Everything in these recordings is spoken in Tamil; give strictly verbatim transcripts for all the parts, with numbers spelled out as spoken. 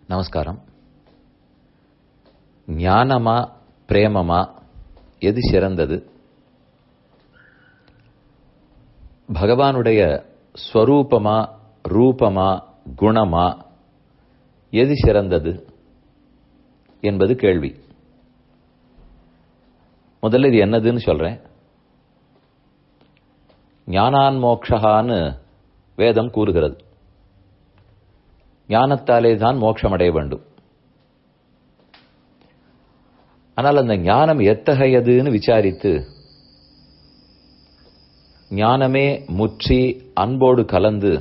நமஸ்காரம். ஞானமா பிரேமமா எது சிறந்தது? பகவானுடைய ஸ்வரூபமா ரூபமா குணமா எது சிறந்தது என்பது கேள்வி. முதல்ல இது என்னதுன்னு சொல்றேன். ஞானான் மோக்ஷகான்னு வேதம் கூறுகிறது. ஞானத்தாலே தான் மோட்சம் அடைய வேண்டும். ஆனால் அந்த ஞானம் எத்தகையதுன்னு விசாரித்து ஞானமே முற்றி அன்போடு கலந்து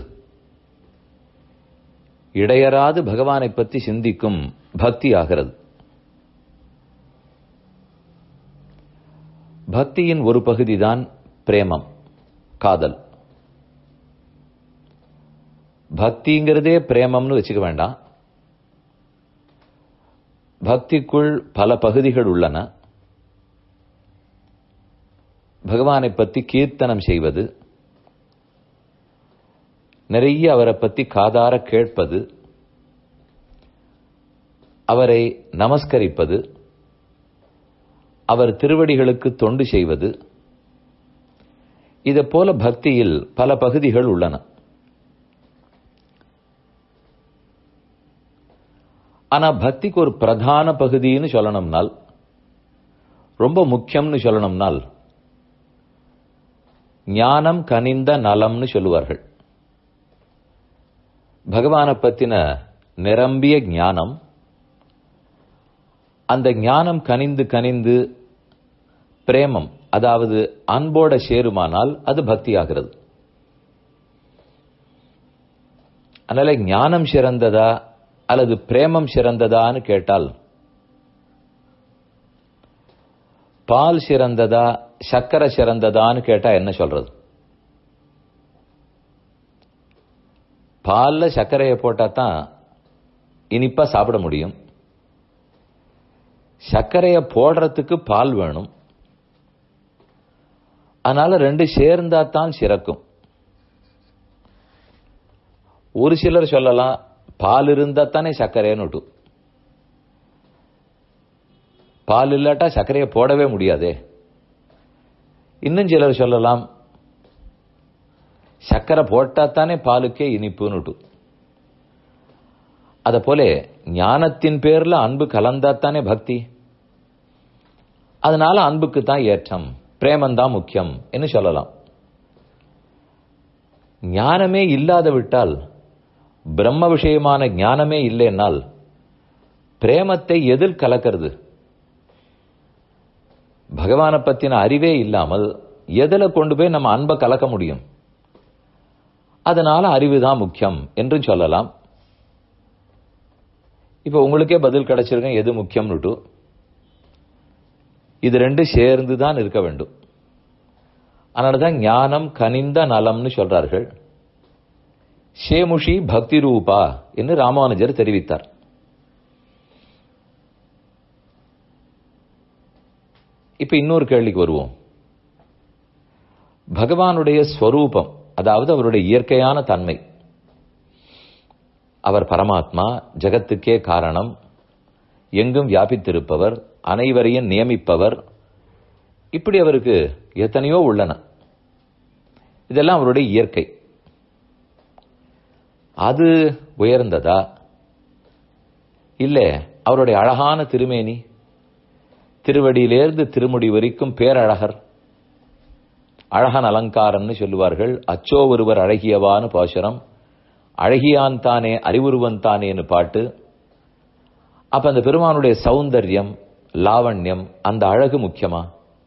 இடையராது பகவானை பற்றி சிந்திக்கும் பக்தி ஆகிறது. பக்தியின் ஒரு பகுதிதான் பிரேமம், காதல். பக்திங்கிறதே பிரேமம்னு வச்சுக்க வேண்டாம். பக்திக்குள் பல பகுதிகள் உள்ளன. பகவானை பற்றி கீர்த்தனம் செய்வது, நிறைய அவரை பற்றி காதார கேட்பது, அவரை நமஸ்கரிப்பது, அவர் திருவடிகளுக்கு தொண்டு செய்வது, இதை போல பக்தியில் பல பகுதிகள் உள்ளன. ஆனா பக்திக்கு ஒரு பிரதான பகுதின்னு சொல்லணும்னால், ரொம்ப முக்கியம்னு சொல்லணும்னால், ஞானம் கனிந்த நலம்னு சொல்லுவார்கள். பகவானை பத்தின நிரம்பிய ஞானம், அந்த ஞானம் கனிந்து கனிந்து பிரேமம், அதாவது அன்போட சேருமானால் அது பக்தி ஆகிறது. அதனால ஞானம் சிறந்ததா அல்லது பிரேமம் சிறந்ததான்னு கேட்டால், பால் சிறந்ததா சக்கரை சிறந்ததான்னு கேட்டா என்ன சொல்றது? பால்ல சர்க்கரையை போட்டா தான் இனிப்பா சாப்பிட முடியும். சர்க்கரையை போடுறதுக்கு பால் வேணும். அதனால ரெண்டு சேர்ந்தா தான் சிறக்கும். ஒரு சிலர் சொல்லலாம், பால் இருந்தா தானே சர்க்கரைன்னு. பால் இல்லாட்டா சர்க்கரையை போடவே முடியாதே. இன்னும் சிலர் சொல்லலாம், சர்க்கரை போட்டா தானே பாலுக்கே இனிப்புன்னு. அத போல ஞானத்தின் பேர்ல அன்பு கலந்தாத்தானே பக்தி. அதனால அன்புக்கு தான் ஏற்றம், பிரேமந்தான் முக்கியம் என்று சொல்லலாம். ஞானமே இல்லாத விட்டால், பிரம்ம விஷயமான ஞானமே இல்லைன்னால் பிரேமத்தை எதில் கலக்கிறது? பகவானை பத்தின அறிவே இல்லாமல் எதில கொண்டு போய் நம்ம அன்பை கலக்க முடியும்? அதனால அறிவுதான் முக்கியம் என்று சொல்லலாம். இப்ப உங்களுக்கே பதில் கிடைச்சிருக்க எது முக்கியம்னுட்டு. இது ரெண்டு சேர்ந்துதான் இருக்க வேண்டும். அதனாலதான் ஞானம் கனிந்த நலம்னு சொல்றார்கள். ஷேமுஷி பக்தி ரூபா என்று ராமானுஜர் தெரிவித்தார். இப்ப இன்னொரு கேள்விக்கு வருவோம். பகவானுடைய ஸ்வரூபம், அதாவது அவருடைய இயற்கையான தன்மை. அவர் பரமாத்மா, ஜகத்துக்கே காரணம், எங்கும் வியாபித்திருப்பவர், அனைவரையும் நியமிப்பவர். இப்படி அவருக்கு எத்தனையோ உள்ளன. இதெல்லாம் அவருடைய இயற்கை. அது உயர்ந்ததா? இல்ல அவருடைய அழகான திருமேனி, திருவடியிலிருந்து திருமுடி வரைக்கும் பேரழகர், அழகன் அலங்காரம்னு சொல்லுவார்கள். அச்சோ ஒருவர் அழகியவான்னு பாசுரம், அழகியான் தானே அறிவுருவன் தானேன்னு பாட்டு. அப்ப அந்த பெருமானுடைய சௌந்தர்யம், லாவண்யம், அந்த அழகு முக்கியமா?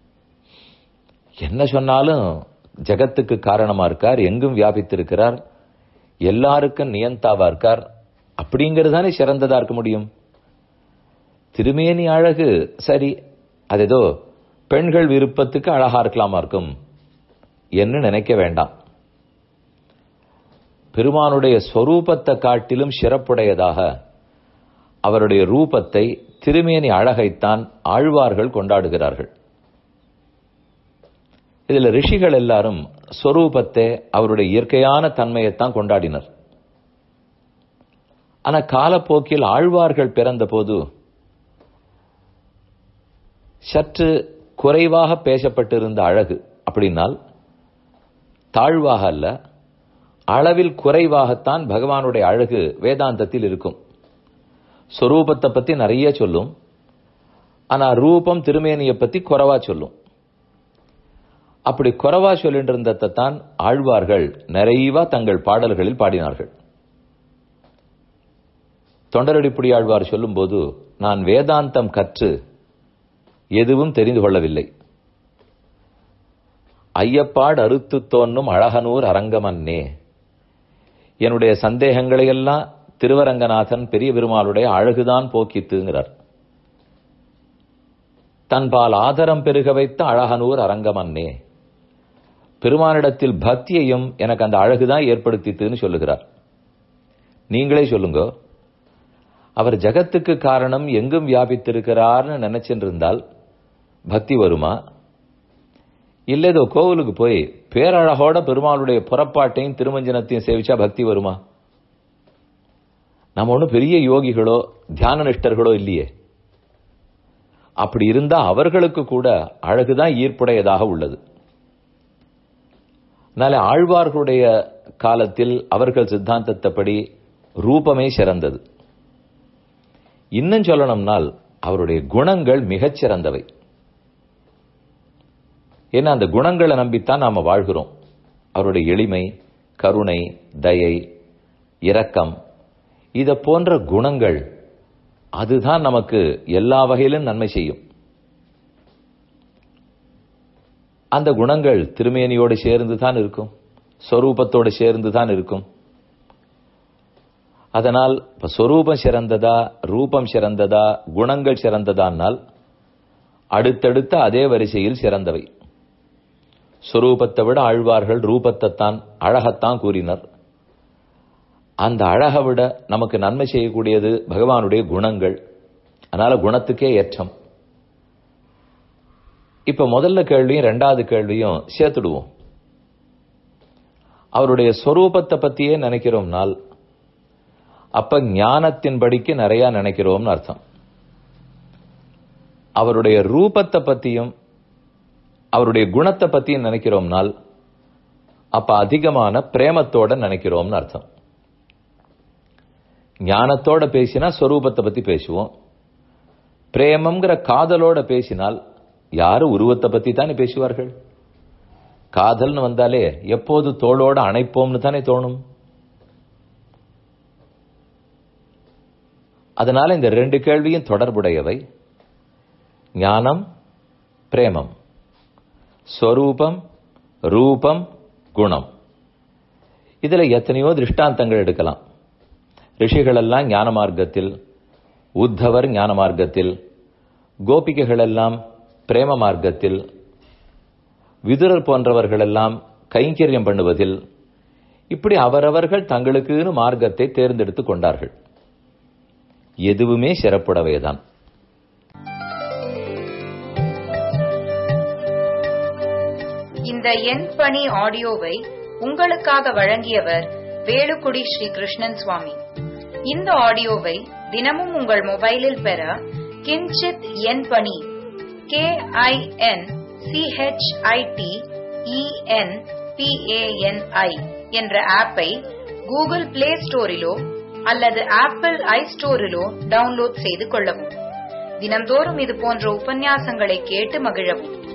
என்ன சொன்னாலும் ஜகத்துக்கு காரணமா இருக்கார், எங்கும் வியாபித்திருக்கிறார், எல்லாருக்கும் நியந்தாவா இருக்கார். அப்படிங்கிறது தானே சிறந்ததா இருக்க முடியும். திருமேனி அழகு சரி, அது ஏதோ பெண்கள் விருப்பத்துக்கு அழகா இருக்கலாமா இருக்கும் என்று நினைக்க வேண்டாம். பெருமானுடைய ஸ்வரூபத்தை காட்டிலும் சிறப்புடையதாக அவருடைய ரூபத்தை, திருமேனி அழகைத்தான் ஆழ்வார்கள் கொண்டாடுகிறார்கள். இதுல ரிஷிகள் எல்லாரும் ஸ்வரூபத்தை, அவருடைய இயற்கையான தன்மையைத்தான் கொண்டாடினர். ஆனா காலப்போக்கில் ஆழ்வார்கள் பிறந்த போது சற்று குறைவாக பேசப்பட்டிருந்த அழகு, அப்படின்னால் தாழ்வாக அல்ல, அளவில் குறைவாகத்தான் பகவானுடைய அழகு வேதாந்தத்தில் இருக்கும். சொரூபத்தை பத்தி நிறைய சொல்லும், ஆனா ரூபம் திருமேனியை பத்தி குறைவா சொல்லும். அப்படி குறைவா சொல்லிட்டு இருந்ததான் ஆழ்வார்கள் நிறைவா தங்கள் பாடல்களில் பாடினார்கள். தொண்டரடிப்புடி ஆழ்வார் சொல்லும் போது, நான் வேதாந்தம் கற்று எதுவும் தெரிந்து கொள்ளவில்லை, ஐயப்பாடு அறுத்து தோன்னும் அழகனூர் அரங்கமன்னே, என்னுடைய சந்தேகங்களையெல்லாம் திருவரங்கநாதன் பெரிய பெருமாளுடைய அழகுதான் போக்கித்துங்கிறார். தன்பால் ஆதரம் பெருக வைத்த அழகனூர் அரங்கமன்னே, பெருமானிடத்தில் பக்தியையும் எனக்கு அந்த அழகுதான் ஏற்படுத்தித்துன்னு சொல்லுகிறார். நீங்களே சொல்லுங்க, அவர் ஜகத்துக்கு காரணம் எங்கும் வியாபித்திருக்கிறார்னு நினைச்சிட்டு இருந்தால் பக்தி வருமா? இல்ல ஏதோ கோவிலுக்கு போய் பேரழகோட பெருமாளுடைய புறப்பாட்டையும் திருமஞ்சனத்தையும் சேவிச்சா பக்தி வருமா? நம்ம ஒன்னும் பெரிய யோகிகளோ தியான நிஷ்டர்களோ இல்லையே. அப்படி இருந்தா அவர்களுக்கு கூட அழகுதான் ஈர்ப்புடையதாக உள்ளது. அதனால ஆழ்வார்களுடைய காலத்தில் அவர்கள் சித்தாந்தத்தைப்படி ரூபமே சிறந்தது. இன்னும் சொல்லணும்னால் அவருடைய குணங்கள் மிகச் சிறந்தவை. ஏன்னா அந்த குணங்களை நம்பித்தான் நாம வாழ்கிறோம். அவருடைய எளிமை, கருணை, தயை, இரக்கம், இத போன்ற குணங்கள் அதுதான் நமக்கு எல்லா வகையிலும் நன்மை செய்யும். அந்த குணங்கள் திருமேனியோடு சேர்ந்து தான் இருக்கும், சொரூபத்தோடு சேர்ந்து தான் இருக்கும். அதனால் இப்ப சொரூபம் சிறந்ததா, ரூபம் சிறந்ததா, குணங்கள் சிறந்ததானால் அடுத்தடுத்த அதே வரிசையில் சிறந்தவை. சொரூபத்தை விட ஆழ்வார்கள் ரூபத்தைத்தான் அழகத்தான் கூறினர். அந்த அழகை விட நமக்கு நன்மை செய்யக்கூடியது பகவானுடைய குணங்கள். அதனால குணத்துக்கே ஏற்றம். இப்ப முதல்ல கேள்வியும் ரெண்டாவது கேள்வியும் சேர்த்துடுவோம். அவருடைய சொரூபத்தை பத்தியே நினைக்கிறோம்னால் அப்ப ஞானத்தின்படிக்கு நிறைய நினைக்கிறோம்னு அர்த்தம். அவருடைய ரூபத்தை பத்தியும் அவருடைய குணத்தை பத்தியும் நினைக்கிறோம்னால் அப்ப அதிகமான பிரேமத்தோட நினைக்கிறோம்னு அர்த்தம். ஞானத்தோட பேசினா சொரூபத்தை பத்தி பேசுவோம். பிரேமம்ங்கிற காதலோட பேசினால் யாரு உருவத்தை பத்தி தானே பேசுவார்கள். காதல்னு வந்தாலே எப்போது தோளோட அணைப்போம்னு தானே தோணும். அதனால இந்த ரெண்டு கேள்வியும் தொடர்புடையவை. ஞானம், பிரேமம், ஸ்வரூபம், ரூபம், குணம். இதுல எத்தனையோ திருஷ்டாந்தங்கள் எடுக்கலாம். ரிஷிகள் எல்லாம் ஞான மார்க்கத்தில், உத்தவர் ஞான மார்க்கத்தில், கோபிகைகள் எல்லாம் பிரேம மார்க்கத்தில், விதுரர் போன்றவர்கள் எல்லாம் கைங்கரியம் பண்ணுவதில், இப்படி அவரவர்கள் தங்களுக்குன்னு மார்க்கத்தை தேர்ந்தெடுத்துக் கொண்டார்கள். எதுவுமே சிறப்புடவைதான். இந்த என் பணி ஆடியோவை உங்களுக்காக வழங்கியவர் வேலுக்குடி ஸ்ரீ கிருஷ்ணன் சுவாமி. இந்த ஆடியோவை தினமும் உங்கள் மொபைலில் பெற கிஞ்சித் என் பணி கே ஐ என் சிஹெச்ஐடி இஎன் பிஏஎன்ஐ என்ற ஆப்பை கூகுள் பிளே ஸ்டோரிலோ அல்லது ஆப்பிள் ஐ ஸ்டோரிலோ டவுன்லோட் செய்து கொள்ளவும். தினந்தோறும் இது போன்ற உபன்யாசங்களை கேட்டு மகிழவும்.